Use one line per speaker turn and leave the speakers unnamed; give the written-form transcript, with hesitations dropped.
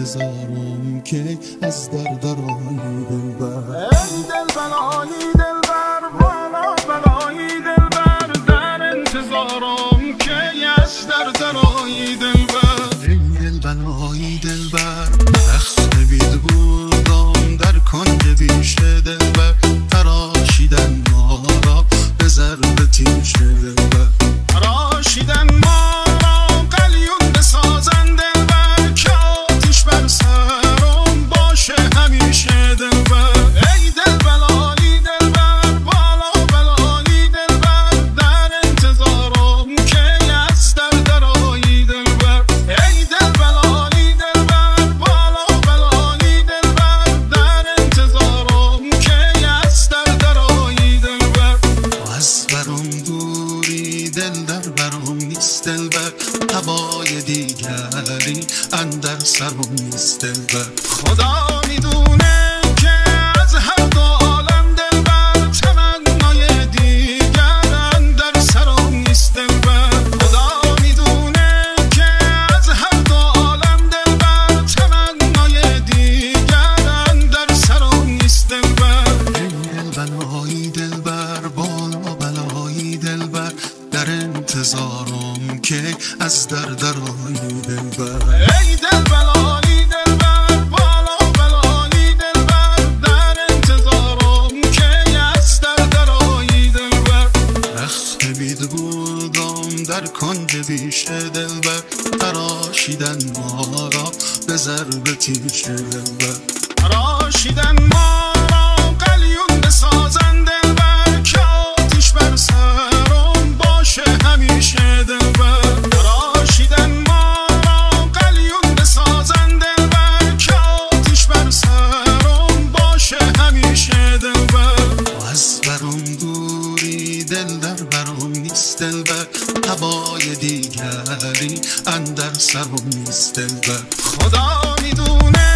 انتظارم که از درآیی دلبر.
ای دلبرایی دلبر بالا بلایی دلبر، در انتظارم که از درآیی دلبر.
ای دلبرایی دلبر رخت بید بودم در کنج بیشه دلبر، تراشیدن ما را به ضرب تیشه دلبر.
تراشیدن ما را قلیون بسازن دلبر، که آتیش بر سرم باشه همیشه دلبر. ای دلبرایی دلبر بالا بلایی دلبر، در انتظارم که از درآیی دلبر. ای دلبرایی دلبر بالا بلایی دلبر، در انتظارم که از درآیی دلبر.
از برم دوری دل در برم نیست دلبر، هوای دیگری اندر سرم نیست دلبر.
خدا میدونه که از هر دو عالم دلبر، تمنای دیگر اندر سرم نیست دلبر. خدا میدونه که از هر دو عالم دلبر، تمنای دیگر اندر سرم نیست دلبر.
ای دلبرایی دلبر بالا بلایی دلبر، در انتظارم که از درآیی دلبر.
ای دلبرایی دلبر بالا بلایی دلبر، در انتظارم که از درآیی دلبر.
رخت بید بودم در کنج بیشه دلبر، تراشیدن ما را به ضرب تیشه دلبر.
تراشیدن ما را قلیون بسازن دلبر، که آتیش بر سرم باشه همیشه دلبر. تراشیدن ما را قلیون بسازن دلبر، که آتیش بر سرم باشه همیشه دلبر.
از برم دوری دل در برم نیست دلبر، هوای دیگری اندر سرم نیست دلبر.
خدا میدونه